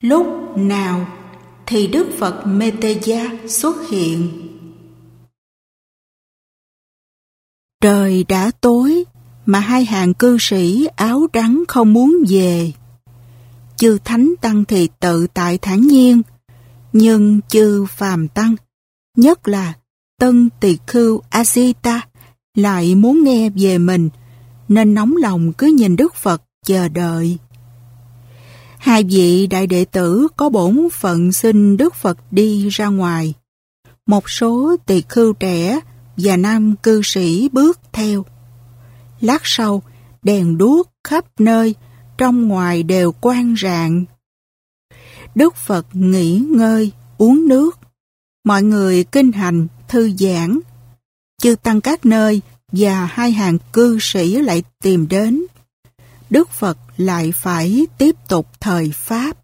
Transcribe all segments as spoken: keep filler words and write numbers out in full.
Lúc nào thì Đức Phật Metteyya xuất hiện? Trời đã tối mà hai hàng cư sĩ áo trắng không muốn về. Chư Thánh Tăng thì tự tại thản nhiên, nhưng chư Phàm Tăng, nhất là Tân Tỳ Khưu Asita, lại muốn nghe về mình, nên nóng lòng cứ nhìn Đức Phật chờ đợi. Hai vị đại đệ tử có bổn phận xin Đức Phật đi ra ngoài. Một số tỳ khưu trẻ và nam cư sĩ bước theo. Lát sau, đèn đuốc khắp nơi, trong ngoài đều quang rạng. Đức Phật nghỉ ngơi, uống nước. Mọi người kinh hành, thư giãn. Chư Tăng các nơi và hai hàng cư sĩ lại tìm đến. Đức Phật lại phải tiếp tục thời Pháp.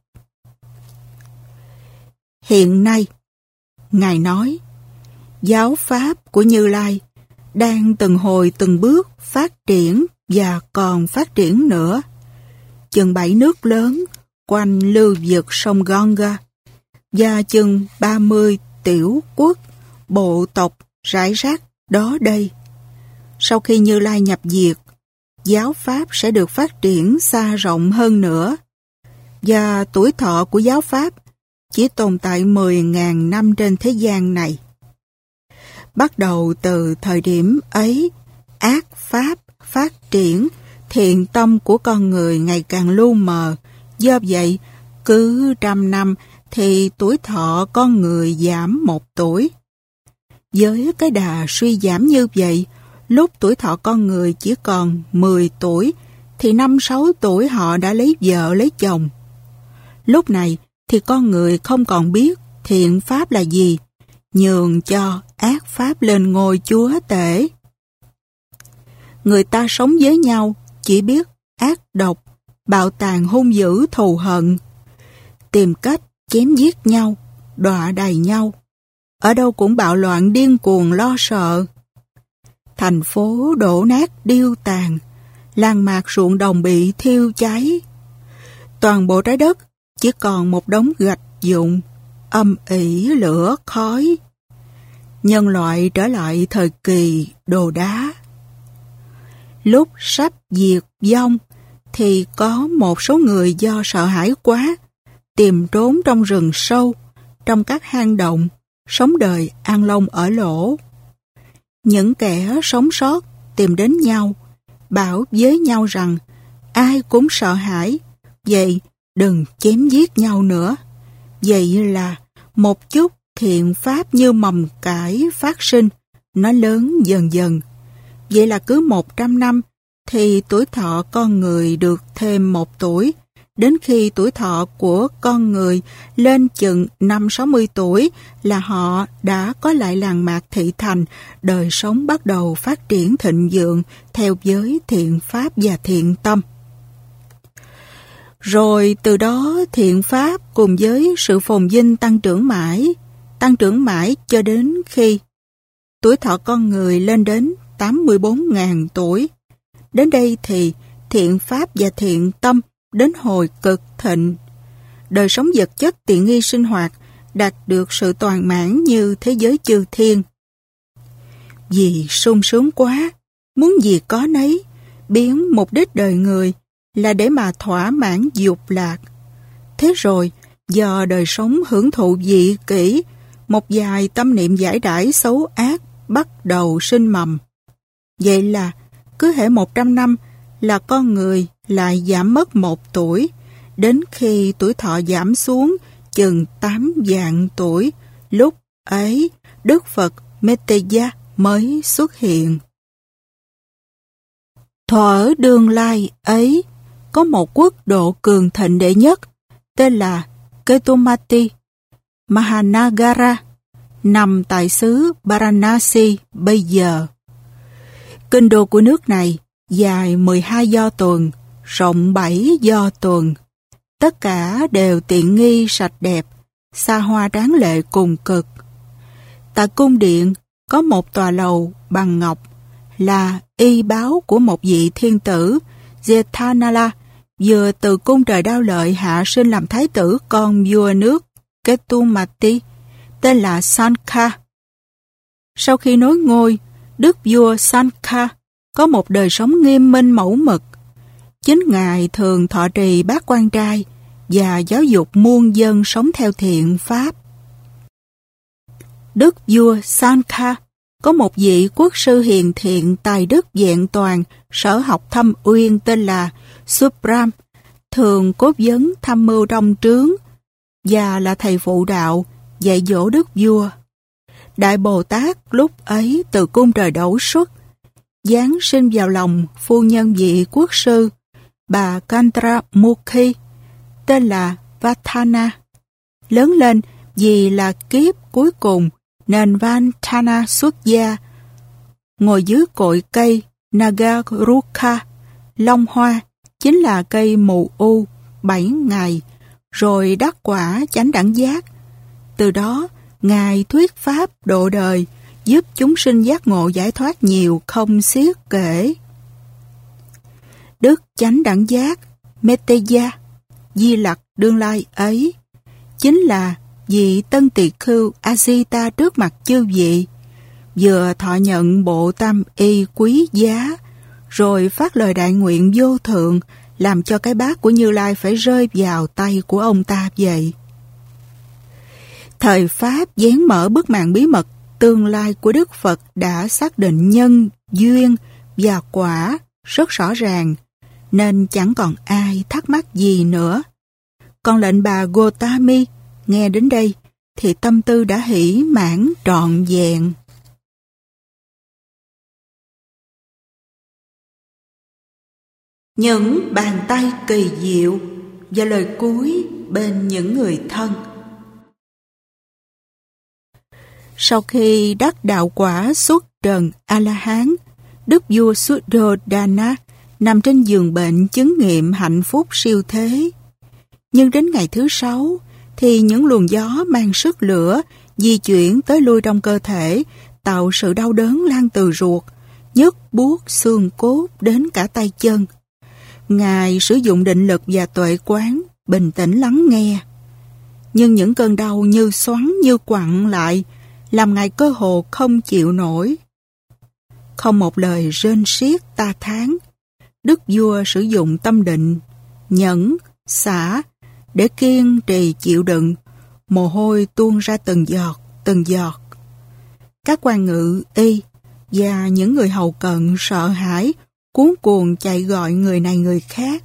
Hiện nay, Ngài nói, giáo Pháp của Như Lai đang từng hồi từng bước phát triển và còn phát triển nữa. Chừng bảy nước lớn quanh lưu vực sông Ganga và chừng ba mươi tiểu quốc, bộ tộc rải rác đó đây. Sau khi Như Lai nhập diệt, giáo Pháp sẽ được phát triển xa rộng hơn nữa, và tuổi thọ của giáo Pháp chỉ tồn tại mười nghìn năm trên thế gian này. Bắt đầu từ thời điểm ấy, ác Pháp phát triển, thiện tâm của con người ngày càng lu mờ. Do vậy, cứ trăm năm thì tuổi thọ con người giảm một tuổi. Với cái đà suy giảm như vậy, lúc tuổi thọ con người chỉ còn mười tuổi, thì năm sáu tuổi họ đã lấy vợ lấy chồng. Lúc này thì con người không còn biết thiện pháp là gì, nhường cho ác pháp lên ngôi chúa tể. Người ta sống với nhau chỉ biết ác độc, bạo tàn hung dữ thù hận, tìm cách chém giết nhau, đọa đầy nhau. Ở đâu cũng bạo loạn điên cuồng lo sợ. Thành phố đổ nát điêu tàn, làng mạc ruộng đồng bị thiêu cháy. Toàn bộ trái đất chỉ còn một đống gạch vụn, âm ỉ lửa khói. Nhân loại trở lại thời kỳ đồ đá. Lúc sắp diệt vong thì có một số người do sợ hãi quá tìm trốn trong rừng sâu, trong các hang động, sống đời an long ở lỗ. Những kẻ sống sót tìm đến nhau, bảo với nhau rằng ai cũng sợ hãi, vậy đừng chém giết nhau nữa. Vậy là một chút thiện pháp như mầm cải phát sinh, nó lớn dần dần. Vậy là cứ một trăm năm thì tuổi thọ con người được thêm một tuổi, đến khi tuổi thọ của con người lên chừng năm sáu mươi tuổi là họ đã có lại làng mạc thị thành, đời sống bắt đầu phát triển thịnh vượng theo giới thiện pháp và thiện tâm. Rồi từ đó thiện pháp cùng với sự phồn vinh tăng trưởng mãi, tăng trưởng mãi cho đến khi tuổi thọ con người lên đến tám mươi bốn nghìn tuổi. Đến đây thì thiện pháp và thiện tâm đến hồi cực thịnh. Đời sống vật chất tiện nghi sinh hoạt đạt được sự toàn mãn như thế giới chư thiên. Vì sung sướng quá, muốn gì có nấy, biến mục đích đời người là để mà thỏa mãn dục lạc. Thế rồi, do đời sống hưởng thụ vị kỷ, một vài tâm niệm giải đãi xấu ác bắt đầu sinh mầm. Vậy là cứ hễ một trăm năm là con người lại giảm mất một tuổi, đến khi tuổi thọ giảm xuống chừng tám vạn tuổi. Lúc ấy, Đức Phật Metteyya mới xuất hiện. Thuở đương lai ấy, có một quốc độ cường thịnh đệ nhất, tên là Ketumati Mahanagara, nằm tại xứ Varanasi bây giờ. Kinh đô của nước này dài mười hai do tuần, rộng bảy do tuần. Tất cả đều tiện nghi sạch đẹp, xa hoa tráng lệ cùng cực. Tại cung điện có một tòa lầu bằng ngọc, là y báo của một vị thiên tử Jethanala vừa từ cung trời Đao Lợi hạ sinh làm thái tử con vua nước Ketumati, tên là Sankha. Sau khi nối ngôi, đức vua Sankha có một đời sống nghiêm minh mẫu mực. Chính ngài thường thọ trì bát quan trai và giáo dục muôn dân sống theo thiện pháp. Đức vua Sankha có một vị quốc sư hiền thiện tài đức vẹn toàn, sở học thâm uyên tên là Subram, thường cốt vấn tham mưu trong trướng và là thầy phụ đạo dạy dỗ đức vua. Đại Bồ Tát lúc ấy từ cung trời đẩu xuất, giáng sinh vào lòng phu nhân vị quốc sư bà Chandramukhi tên là Vathana. Lớn lên vì là kiếp cuối cùng nên Vathana xuất gia, ngồi dưới cội cây Nagarukha, Long Hoa, chính là cây mù u, bảy ngày, rồi đắc quả chánh đẳng giác. Từ đó, Ngài thuyết pháp độ đời, giúp chúng sinh giác ngộ giải thoát nhiều không xiết kể. Đức chánh đẳng giác, Meteya, Di Lặc đương lai ấy, chính là vị tân tỳ khưu Ajita trước mặt chư vị, vừa thọ nhận bộ tam y quý giá, rồi phát lời đại nguyện vô thượng, làm cho cái bát của Như Lai phải rơi vào tay của ông ta vậy. Thời Pháp dán mở bức màn bí mật tương lai của Đức Phật đã xác định nhân, duyên và quả rất rõ ràng, nên chẳng còn ai thắc mắc gì nữa. Còn lệnh bà Gotami nghe đến đây thì tâm tư đã hỷ mãn trọn vẹn. Những bàn tay kỳ diệu và lời cuối bên những người thân. Sau khi đắc đạo quả xuất trần A-la-hán, đức vua Suddhodana nằm trên giường bệnh chứng nghiệm hạnh phúc siêu thế. Nhưng đến ngày thứ sáu, thì những luồng gió mang sức lửa di chuyển tới lui trong cơ thể, tạo sự đau đớn lan từ ruột, nhức buốt xương cốt đến cả tay chân. Ngài sử dụng định lực và tuệ quán, bình tĩnh lắng nghe. Nhưng những cơn đau như xoắn như quặn lại, làm Ngài cơ hồ không chịu nổi. Không một lời rên xiết ta thán, đức vua sử dụng tâm định, nhẫn, xả, để kiên trì chịu đựng, mồ hôi tuôn ra từng giọt, từng giọt. Các quan ngự y và những người hầu cận sợ hãi, cuống cuồng chạy gọi người này người khác.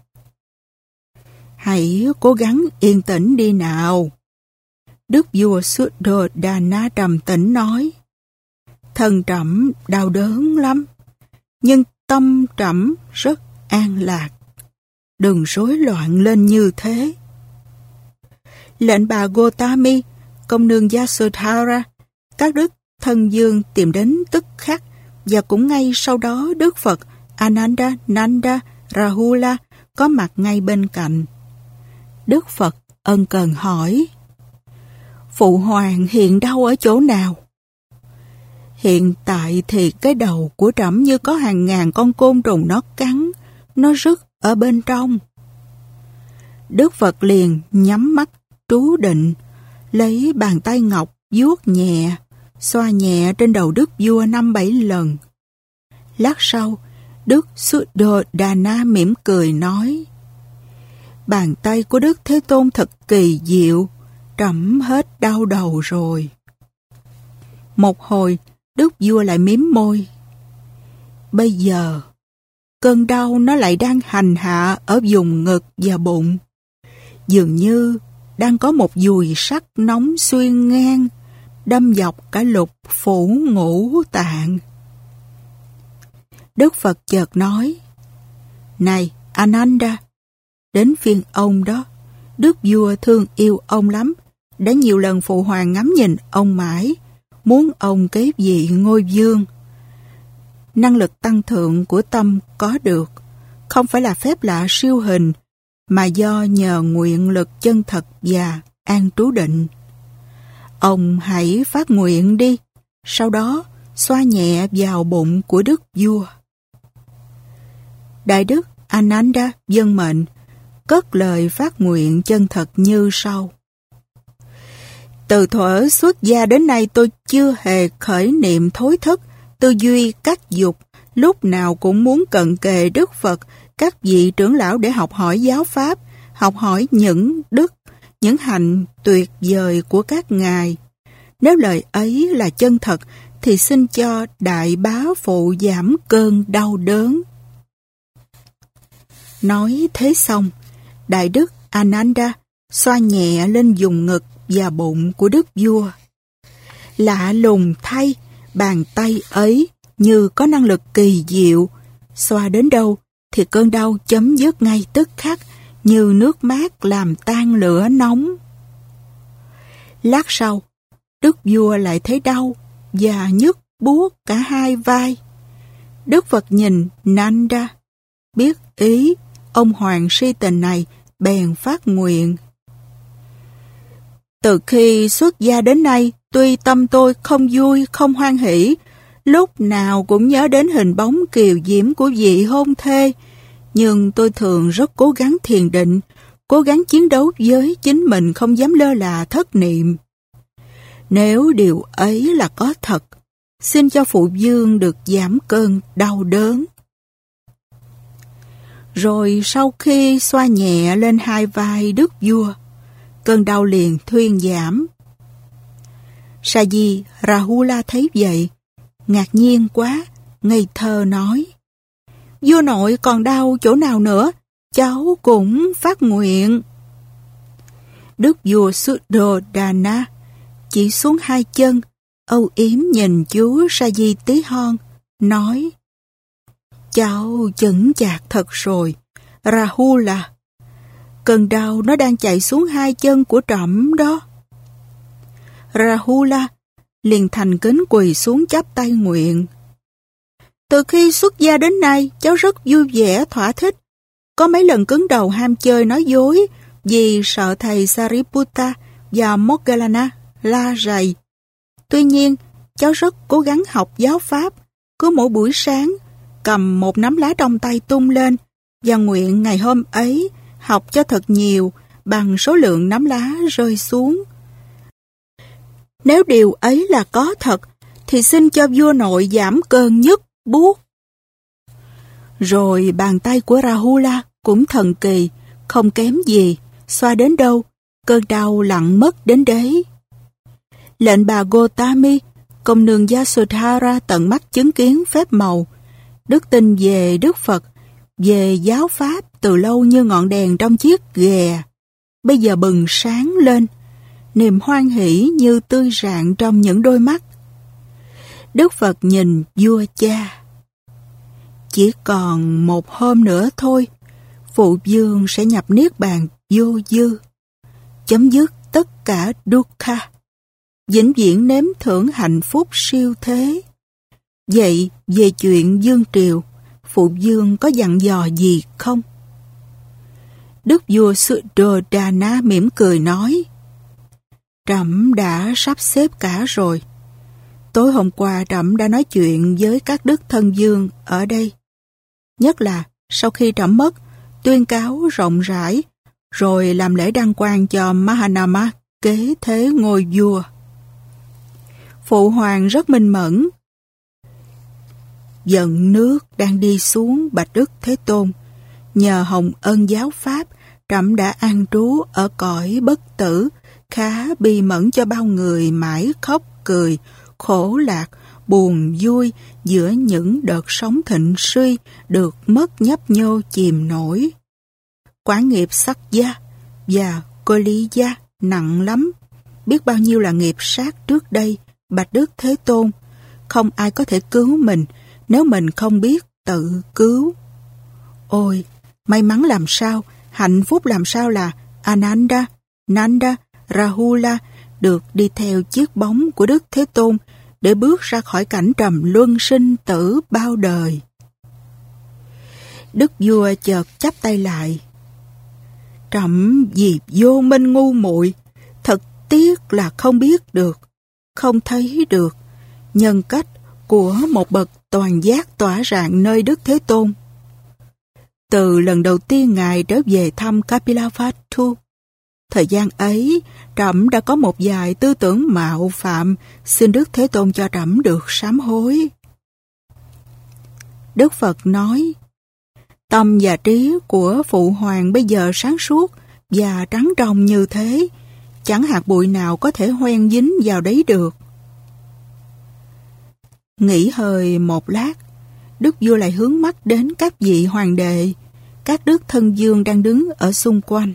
Hãy cố gắng yên tĩnh đi nào. Đức vua Suddhodana trầm tĩnh nói, thân trẫm đau đớn lắm, nhưng tâm trẫm rất an lạc. Đừng rối loạn lên như thế. Lệnh bà Gotami, công nương Yasodhara, các đức thân dương tìm đến tức khắc, và cũng ngay sau đó Đức Phật Ananda, Nanda, Rahula có mặt ngay bên cạnh. Đức Phật ân cần hỏi, Phụ hoàng hiện đau ở chỗ nào? Hiện tại thì cái đầu của trẫm như có hàng ngàn con côn trùng nó cắn, nó rứt ở bên trong. Đức Phật liền nhắm mắt trú định, lấy bàn tay ngọc vuốt nhẹ, xoa nhẹ trên đầu đức vua năm bảy lần. Lát sau, Đức Suddhodana mỉm cười nói, bàn tay của Đức Thế Tôn thật kỳ diệu, trẫm hết đau đầu rồi. Một hồi, đức vua lại mím môi. Bây giờ, cơn đau nó lại đang hành hạ ở vùng ngực và bụng. Dường như đang có một dùi sắt nóng xuyên ngang, đâm dọc cả lục phủ ngũ tạng. Đức Phật chợt nói, này Ananda, đến phiên ông đó. Đức vua thương yêu ông lắm, đã nhiều lần phụ hoàng ngắm nhìn ông mãi, muốn ông kế vị ngôi vương. Năng lực tăng thượng của tâm có được, không phải là phép lạ siêu hình, mà do nhờ nguyện lực chân thật và an trú định. Ông hãy phát nguyện đi, sau đó xoa nhẹ vào bụng của đức vua. Đại đức Ananda vâng mệnh, cất lời phát nguyện chân thật như sau. Từ thuở xuất gia đến nay tôi chưa hề khởi niệm thối thức, tư duy cắt dục, lúc nào cũng muốn cận kề Đức Phật, các vị trưởng lão để học hỏi giáo pháp, học hỏi những đức, những hạnh tuyệt vời của các ngài. Nếu lời ấy là chân thật, thì xin cho đại bá phụ giảm cơn đau đớn. Nói thế xong, Đại đức Ananda xoa nhẹ lên vùng ngực và bụng của đức vua. Lạ lùng thay, bàn tay ấy như có năng lực kỳ diệu, xoa đến đâu thì cơn đau chấm dứt ngay tức khắc, như nước mát làm tan lửa nóng. Lát sau, đức vua lại thấy đau và nhức buốt cả hai vai. Đức Phật nhìn Nanda, biết ý ông hoàng si tình này, bèn phát nguyện. Từ khi xuất gia đến nay, tuy tâm tôi không vui, không hoan hỷ, lúc nào cũng nhớ đến hình bóng kiều diễm của vị hôn thê, nhưng tôi thường rất cố gắng thiền định, cố gắng chiến đấu với chính mình, không dám lơ là thất niệm. Nếu điều ấy là có thật, xin cho phụ vương được giảm cơn đau đớn. Rồi sau khi xoa nhẹ lên hai vai đức vua, cơn đau liền thuyên giảm. Saji Rahula thấy vậy, ngạc nhiên quá, ngây thơ nói: Vua nội còn đau chỗ nào nữa, cháu cũng phát nguyện. Đức vua Suddhodana chỉ xuống hai chân, âu yếm nhìn chú Saji tí hon, nói: Cháu chững chạc thật rồi, Rahula. Cơn đau nó đang chạy xuống hai chân của trẫm đó. Rahula liền thành kính quỳ xuống chắp tay nguyện. Từ khi xuất gia đến nay, cháu rất vui vẻ, thỏa thích. Có mấy lần cứng đầu ham chơi nói dối vì sợ thầy Sariputta và Moggallana la rầy. Tuy nhiên, cháu rất cố gắng học giáo pháp, cứ mỗi buổi sáng cầm một nắm lá trong tay tung lên và nguyện ngày hôm ấy học cho thật nhiều bằng số lượng nắm lá rơi xuống. Nếu điều ấy là có thật, thì xin cho vua nội giảm cơn nhức buốt. Rồi bàn tay của Rahula cũng thần kỳ, không kém gì, xoa đến đâu, cơn đau lặng mất đến đấy. Lệnh bà Gotami, công nương Yasodhara tận mắt chứng kiến phép màu, đức tin về Đức Phật, về giáo pháp từ lâu như ngọn đèn trong chiếc ghè, bây giờ bừng sáng lên, niềm hoan hỷ như tươi rạng trong những đôi mắt. Đức Phật nhìn vua cha. Chỉ còn một hôm nữa thôi, phụ vương sẽ nhập niết bàn vô dư, chấm dứt tất cả dukkha, vĩnh viễn nếm thưởng hạnh phúc siêu thế. Vậy về chuyện vương triều, phụ vương có dặn dò gì không? Đức vua Suddhodana mỉm cười nói: Trẫm đã sắp xếp cả rồi. Tối hôm qua trẫm đã nói chuyện với các đức thân vương ở đây. Nhất là sau khi trẫm mất, tuyên cáo rộng rãi, rồi làm lễ đăng quang cho Mahanama kế thế ngôi vua. Phụ hoàng rất minh mẫn. Dận nước đang đi xuống bạch Đức Thế Tôn. Nhờ hồng ân giáo pháp, trẫm đã an trú ở cõi bất tử, khá bi mẫn cho bao người mãi khóc cười, khổ lạc, buồn vui giữa những đợt sóng thịnh suy được mất nhấp nhô chìm nổi. Quả nghiệp sắc gia và cô lý gia nặng lắm. Biết bao nhiêu là nghiệp sát trước đây, bạch Đức Thế Tôn. Không ai có thể cứu mình nếu mình không biết tự cứu. Ôi, may mắn làm sao, hạnh phúc làm sao là Ananda, Nanda, Rahula được đi theo chiếc bóng của Đức Thế Tôn để bước ra khỏi cảnh trầm luân sinh tử bao đời. Đức vua chợt chắp tay lại. Trẫm vì vô minh ngu muội, thật tiếc là không biết được, không thấy được nhân cách của một bậc toàn giác tỏa rạng nơi Đức Thế Tôn. từ lần đầu tiên Ngài trở về thăm Kapilavatthu. Thời gian ấy, trẫm đã có một vài tư tưởng mạo phạm, xin Đức Thế Tôn cho trẫm được sám hối. Đức Phật nói, tâm và trí của Phụ Hoàng bây giờ sáng suốt và trắng trong như thế, chẳng hạt bụi nào có thể hoen dính vào đấy được. Nghĩ hơi một lát, Đức Vua lại hướng mắt đến các vị hoàng đệ, các đức thân vương đang đứng ở xung quanh.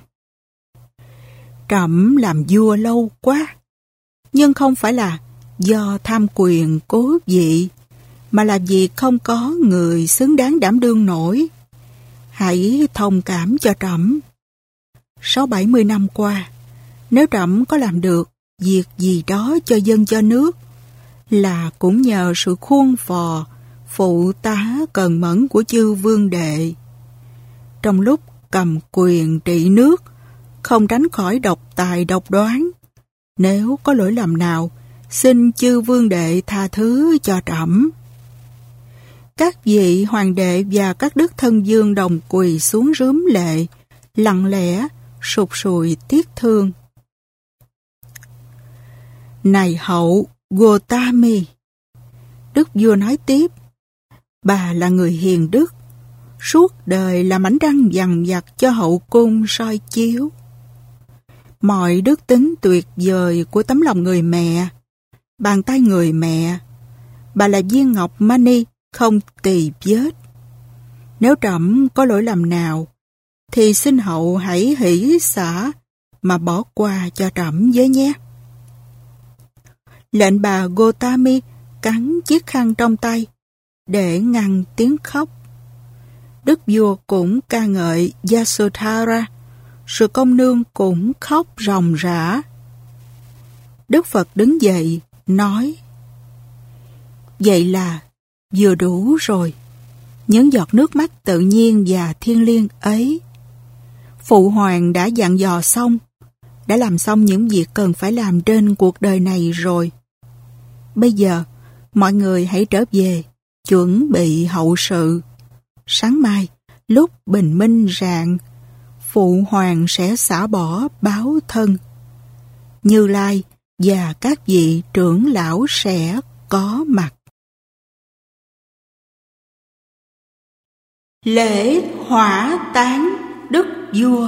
Trẫm làm vua lâu quá, nhưng không phải là do tham quyền cố vị, mà là vì không có người xứng đáng đảm đương nổi. Hãy thông cảm cho trẫm. Sáu bảy mươi năm qua, nếu trẫm có làm được việc gì đó cho dân cho nước, là cũng nhờ sự khuôn phò, phụ tá cần mẫn của chư vương đệ. Trong lúc cầm quyền trị nước, không tránh khỏi độc tài độc đoán. Nếu có lỗi lầm nào, xin chư vương đệ tha thứ cho trẫm. Các vị hoàng đệ và các đức thân vương đồng quỳ xuống rướm lệ, lặng lẽ, sụt sùi tiếc thương. Này hậu Gotami, Đức Vua nói tiếp, bà là người hiền đức, suốt đời làm ánh trăng vằng vặc cho hậu cung soi chiếu. Mọi đức tính tuyệt vời của tấm lòng người mẹ, bàn tay người mẹ, bà là viên ngọc mani không tì vết. Nếu trẫm có lỗi lầm nào, thì xin hậu hãy hỷ xả mà bỏ qua cho trẫm với nhé. Lệnh bà Gotami cắn chiếc khăn trong tay để ngăn tiếng khóc. Đức vua cũng ca ngợi Yasodhara, sự công nương cũng khóc ròng rã. Đức Phật đứng dậy, nói, vậy là vừa đủ rồi. Những giọt nước mắt tự nhiên và thiêng liêng ấy, Phụ Hoàng đã dặn dò xong, đã làm xong những việc cần phải làm trên cuộc đời này rồi. Bây giờ, mọi người hãy trở về, chuẩn bị hậu sự. Sáng mai, lúc bình minh rạng, Phụ Hoàng sẽ xả bỏ báo thân. Như Lai và các vị trưởng lão sẽ có mặt. Lễ hỏa táng Đức Vua.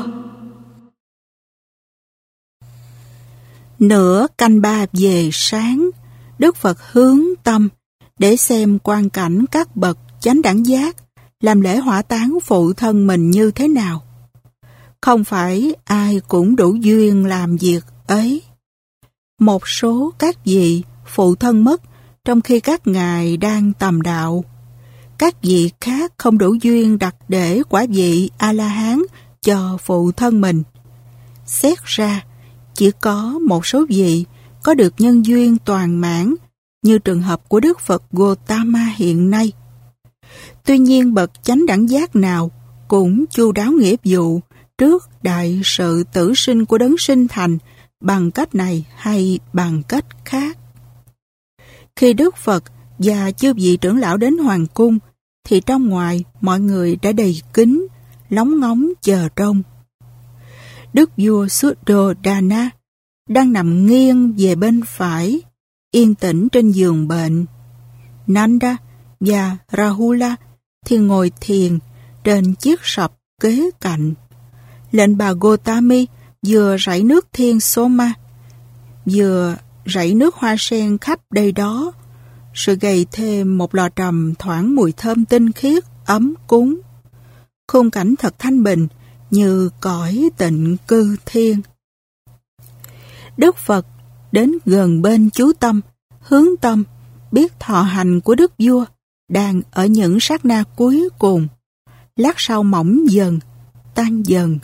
Nửa canh ba về sáng, Đức Phật hướng tâm để xem quang cảnh các bậc chánh đẳng giác làm lễ hỏa táng phụ thân mình như thế nào. Không phải ai cũng đủ duyên làm việc ấy. Một số các vị phụ thân mất trong khi các ngài đang tầm đạo. Các vị khác không đủ duyên đặt để quả vị A-la-hán cho phụ thân mình. Xét ra, chỉ có một số vị có được nhân duyên toàn mãn, như trường hợp của Đức Phật Gotama hiện nay. Tuy nhiên, bậc chánh đẳng giác nào cũng chu đáo nghĩa vụ trước đại sự tử sinh của đấng sinh thành bằng cách này hay bằng cách khác. Khi Đức Phật và chư vị trưởng lão đến hoàng cung, thì trong ngoài mọi người đã đầy kính, lóng ngóng chờ trông. Đức vua Suddhodana đang nằm nghiêng về bên phải, yên tĩnh trên giường bệnh. Nanda và Rahula thì ngồi thiền trên chiếc sập kế cạnh. Lệnh bà Gotami vừa rảy nước thiên Soma, vừa rảy nước hoa sen khắp đây đó, sự gầy thêm một lò trầm thoảng mùi thơm tinh khiết, ấm cúng. Khung cảnh thật thanh bình như cõi tịnh cư thiên. Đức Phật đến gần bên chú tâm, hướng tâm, biết thọ hành của Đức Vua đang ở những sát na cuối cùng, lát sau mỏng dần, tan dần.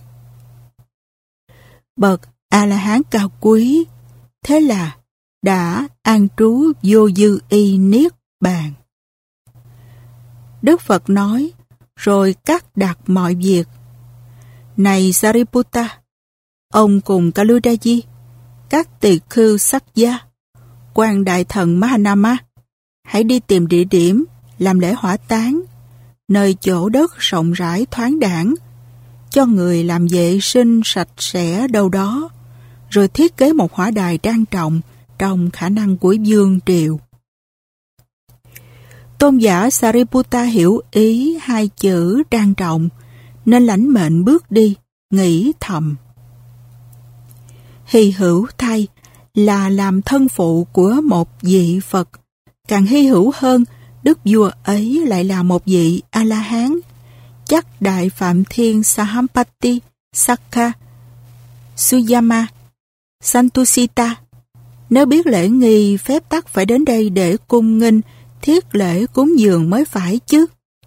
Bậc A-la-hán cao quý, thế là đã an trú vô dư y niết bàn. Đức Phật nói, rồi cắt đặt mọi việc. Này Sariputta, ông cùng Kaludaji, các tỳ khưu sắc gia, quan đại thần Mahanama, hãy đi tìm địa điểm làm lễ hỏa táng. nơi chỗ đất rộng rãi thoáng đãng, cho người làm vệ sinh sạch sẽ đâu đó, rồi thiết kế một hỏa đài trang trọng trong khả năng của vương triều. Tôn giả Sariputta hiểu ý hai chữ trang trọng, nên lãnh mệnh bước đi, nghĩ thầm. Hy hữu thay là làm thân phụ của một vị Phật, càng hy hữu hơn đức vua ấy lại là một vị A-la-hán. Chắc Đại Phạm Thiên Sahampati, Sakka, Suyama, Santusita, nếu biết lễ nghi phép tắc phải đến đây để cung nghinh, thiết lễ cúng dường mới phải chứ.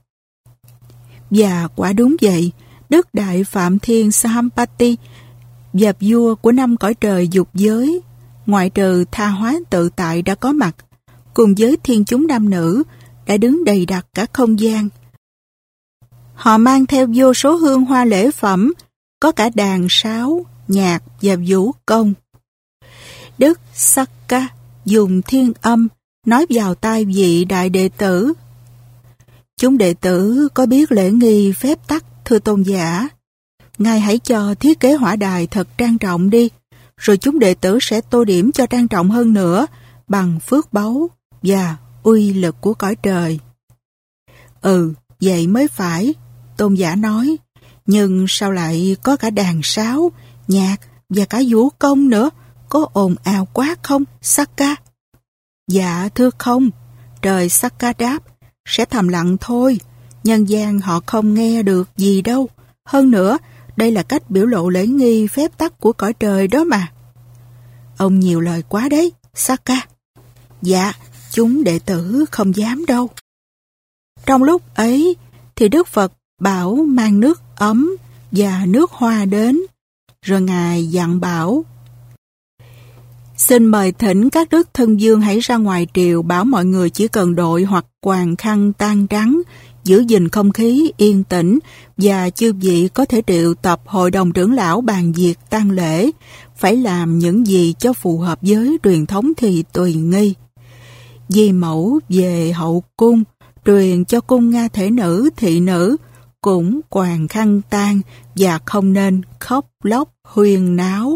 Và quả đúng vậy, Đức Đại Phạm Thiên Sahampati và vua của năm cõi trời dục giới, ngoại trừ tha hóa tự tại đã có mặt, cùng với thiên chúng nam nữ, đã đứng đầy đặt cả không gian. Họ mang theo vô số hương hoa lễ phẩm, có cả đàn sáo, nhạc và vũ công. Đức Sakka dùng thiên âm nói vào tai vị đại đệ tử. Chúng đệ tử có biết lễ nghi phép tắc, thưa tôn giả. Ngài hãy cho thiết kế hỏa đài thật trang trọng đi, rồi chúng đệ tử sẽ tô điểm cho trang trọng hơn nữa bằng phước báu và uy lực của cõi trời. Ừ, vậy mới phải, tôn giả nói. Nhưng sao lại có cả đàn sáo, nhạc và cả vũ công nữa? Có ồn ào quá không, Sakka? Dạ thưa không, trời Sakka đáp, sẽ thầm lặng thôi. Nhân gian họ không nghe được gì đâu. Hơn nữa, đây là cách biểu lộ lễ nghi phép tắc của cõi trời đó mà. Ông nhiều lời quá đấy, Sakka. Dạ, chúng đệ tử không dám đâu. Trong lúc ấy, thì Đức Phật bảo mang nước ấm và nước hoa đến, rồi Ngài dặn bảo: xin mời thỉnh các đức thân vương hãy ra ngoài triều, bảo mọi người chỉ cần đội hoặc quàng khăn tang trắng, giữ gìn không khí yên tĩnh, và chư vị có thể triệu tập hội đồng trưởng lão bàn việc tang lễ, phải làm những gì cho phù hợp với truyền thống thì tùy nghi. Di mẫu về hậu cung, truyền cho cung nga thể nữ thị nữ, cũng quàng khăn tang và không nên khóc lóc huyên náo.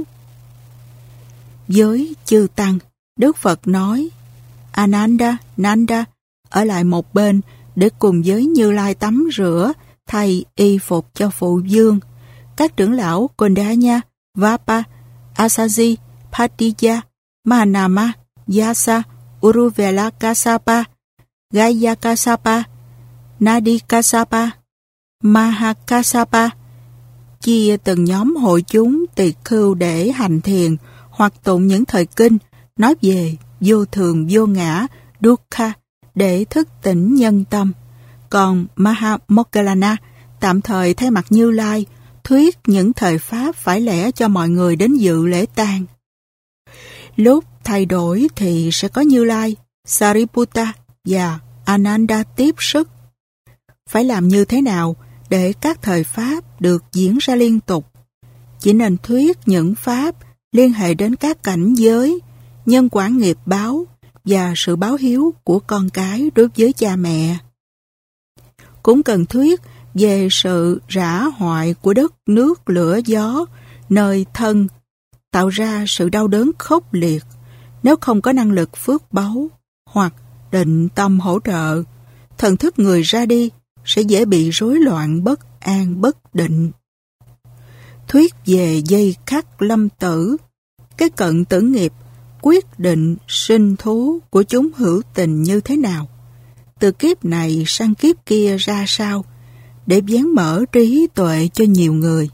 Với chư tăng, Đức Phật nói: Ananda, Nanda, ở lại một bên để cùng với Như Lai tắm rửa, thay y phục cho phụ vương. Các trưởng lão Kondanya, Vapa, Asaji, Patija, Manama, Yasa, Uruvela Kasapa, Gaya Kasapa, Nadi Kasapa, Mahakasapa, chia từng nhóm hội chúng tỳ khưu để hành thiền hoặc tụng những thời kinh nói về vô thường vô ngã, dukkha, để thức tỉnh nhân tâm. Còn Mahamoggallana tạm thời thay mặt Như Lai thuyết những thời pháp phải lẽ cho mọi người đến dự lễ tang. Lúc thay đổi thì sẽ có Như Lai, Sariputta và Ananda tiếp sức. Phải làm như thế nào để các thời pháp được diễn ra liên tục? Chỉ nên thuyết những pháp liên hệ đến các cảnh giới, nhân quả nghiệp báo và sự báo hiếu của con cái đối với cha mẹ. Cũng cần thuyết về sự rã hoại của đất nước lửa gió, nơi thân, tạo ra sự đau đớn khốc liệt. Nếu không có năng lực phước báu hoặc định tâm hỗ trợ, thần thức người ra đi sẽ dễ bị rối loạn bất an bất định. Thuyết về dây khắc lâm tử, cái cận tử nghiệp quyết định sinh thú của chúng hữu tình như thế nào, từ kiếp này sang kiếp kia ra sao, để vén mở trí tuệ cho nhiều người.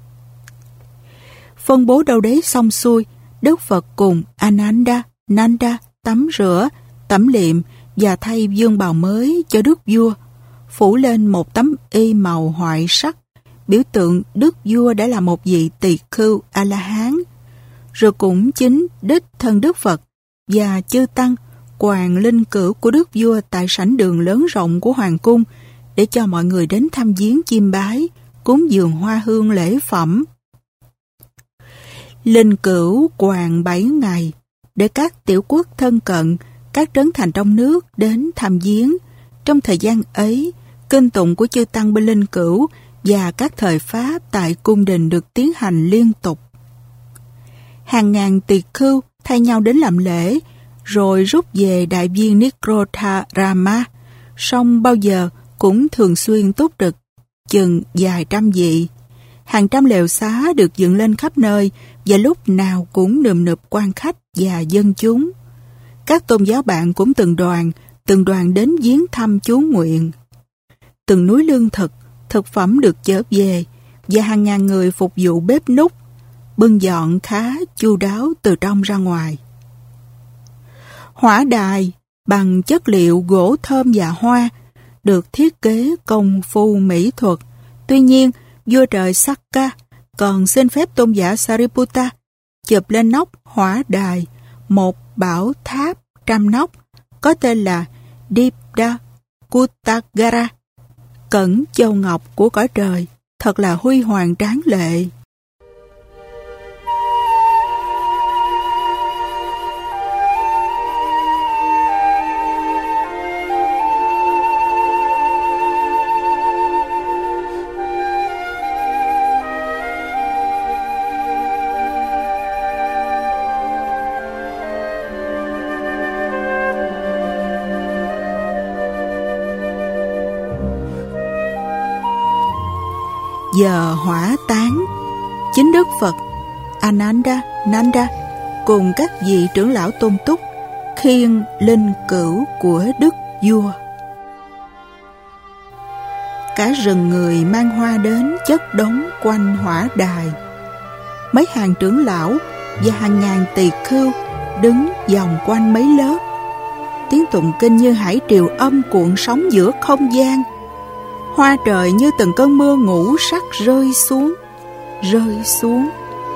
Phân bố đâu đấy xong xuôi, Đức Phật cùng Ananda, Nanda tắm rửa, tẩm liệm và thay vương bào mới cho đức vua, phủ lên một tấm y màu hoại sắc, biểu tượng đức vua đã là một vị tỳ khưu A-la-hán. Rồi cũng chính đích thân Đức Phật và chư tăng quàng linh cữu của đức vua tại sảnh đường lớn rộng của hoàng cung để cho mọi người đến thăm viếng chiêm bái, cúng dường hoa hương lễ phẩm. Linh cữu quàng bảy ngày để các tiểu quốc thân cận, các trấn thành trong nước đến thăm viếng. Trong thời gian ấy, kinh tụng của chư tăng bên linh cữu và các thời pháp tại cung đình được tiến hành liên tục. Hàng ngàn tỳ khưu thay nhau đến làm lễ, rồi rút về đại viên Nikrodharama, song bao giờ cũng thường xuyên túc trực, chừng vài trăm vị. Hàng trăm lều xá được dựng lên khắp nơi và lúc nào cũng nườm nượp quan khách và dân chúng. Các tôn giáo bạn cũng từng đoàn, từng đoàn đến viếng thăm chú nguyện. Từng núi lương thực, thực phẩm được chở về và hàng ngàn người phục vụ bếp núc, bưng dọn khá chu đáo từ trong ra ngoài. Hỏa đài bằng chất liệu gỗ thơm và hoa được thiết kế công phu mỹ thuật. Tuy nhiên, vua trời Sakka còn xin phép tôn giả Sariputta chụp lên nóc hỏa đài một bảo tháp trăm nóc có tên là Dipda Kuttagara, cẩn châu ngọc của cõi trời, thật là huy hoàng tráng lệ. Giờ hỏa táng, chính Đức Phật Ananda Nanda cùng các vị trưởng lão tôn túc khiêng linh cữu của Đức Vua. Cả rừng người mang hoa đến chất đống quanh hỏa đài. Mấy hàng trưởng lão và hàng ngàn tỳ khưu đứng vòng quanh mấy lớp. Tiếng tụng kinh như hải triều âm cuộn sóng giữa không gian. Hoa trời như từng cơn mưa ngũ sắc rơi xuống, rơi xuống.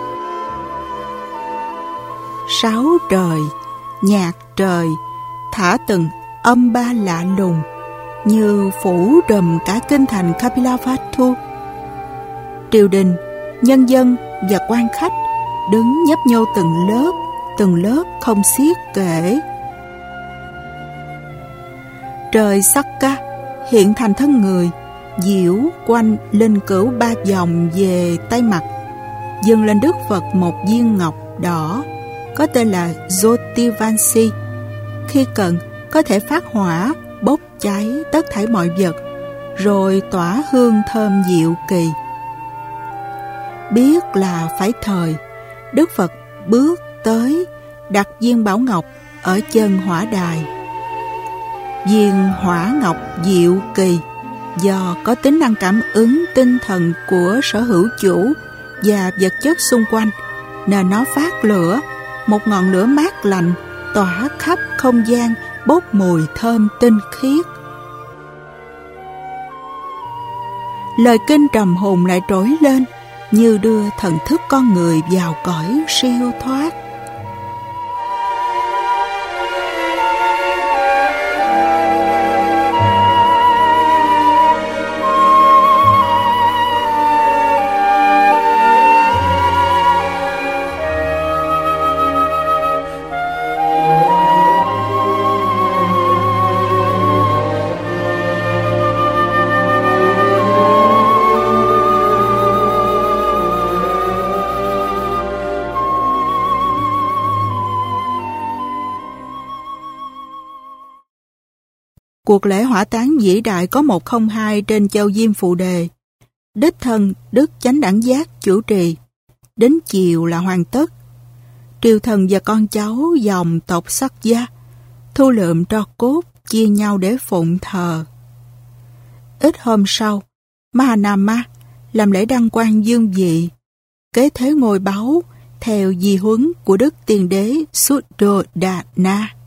Sáu trời, nhạc trời, thả từng âm ba lạ lùng, như phủ trùm cả kinh thành Kapilavatthu. Triều đình, nhân dân và quan khách đứng nhấp nhô từng lớp, từng lớp không xiết kể. Trời Sakka hiện thành thân người, diễu quanh linh cữu ba vòng về tay mặt, dâng lên Đức Phật một viên ngọc đỏ có tên là Jyotivansi. Khi cần có thể phát hỏa bốc cháy tất thảy mọi vật, rồi tỏa hương thơm dịu kỳ. Biết là phải thời, Đức Phật bước tới đặt viên bảo ngọc ở chân hỏa đài. Viên hỏa ngọc diệu kỳ do có tính năng cảm ứng tinh thần của sở hữu chủ và vật chất xung quanh, nên nó phát lửa, một ngọn lửa mát lạnh tỏa khắp không gian, bốc mùi thơm tinh khiết. Lời kinh trầm hùng lại trỗi lên, như đưa thần thức con người vào cõi siêu thoát. Cuộc lễ hỏa táng vĩ đại có một không hai trên châu Diêm Phù Đề. Đích thân Đức Chánh Đẳng Giác chủ trì. Đến chiều là hoàn tất. Triều thần và con cháu dòng tộc Sắc Gia thu lượm tro cốt chia nhau để phụng thờ. Ít hôm sau, Mahanama làm lễ đăng quang dương vị, kế thế ngôi báu theo di huấn của Đức Tiên Đế Suddhodana.